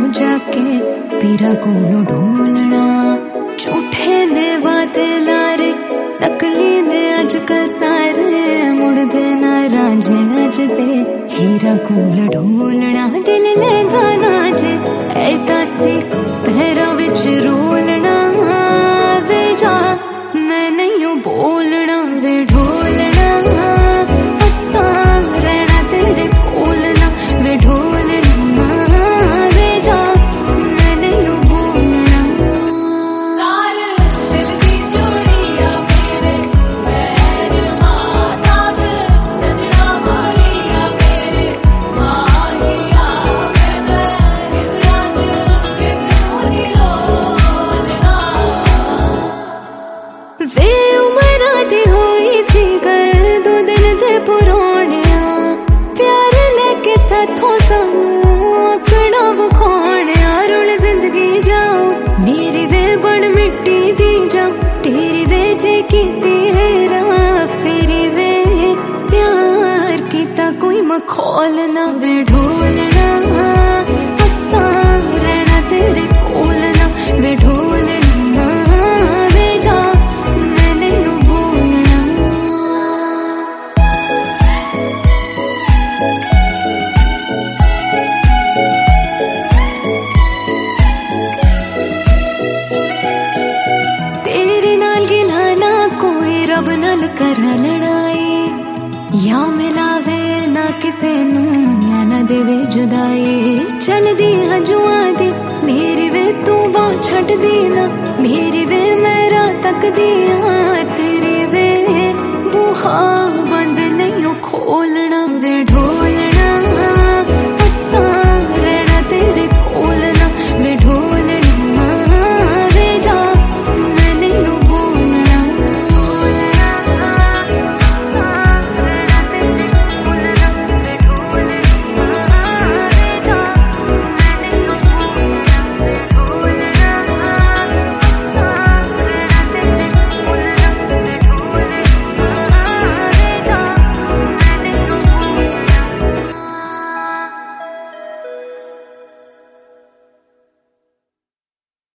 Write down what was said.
जाके पीरा कोलों ढोलना। झूठे ने वादे लारे नकली ने अजकल सारे मुड़दे ना रांझे अज दे हीरा कोल ढोलना। दिल लेंदा नाज ऐता सी पैरां विच रोलना। वे जा मैं नहीं बोलना वे ढोलना। हस्सा रहना तेरे कोल ना वे ढोलना। वे जा मैं नहीं बोलना। तार दिल दी जोड़िया मेरे पैर माताग सजना मारिया मेरे माहिया मैं इस राज के बिनोनी रोलना। वे उमरा दी होई सी गल दो दिन दे पुराणिया। प्यार लेके साथों सानू आकड़ा बखाणिया। रुण जिंदगी जाओ मेरी वे बन मिट्टी दी जाओ तेरी वे जे कीती हेरा फेरी वे प्यार कीता कोई मखौल ना वे ढोलना। हस्सा रहना तेरे कोल ना वे ढोलना। वे जा मैं नहीं बोलना। तेरे नाल गिलाना कोई रब नाल करा लड़ाई। या मिलावे ना किसे नू या ना देवे जुदाई। चलदी हजुआ दी मेरी वे तू बाह छट दी ना। मेरी वे मेरा तक दिया तेरी वे बुहा बंद नहीं खोलना वे ढोल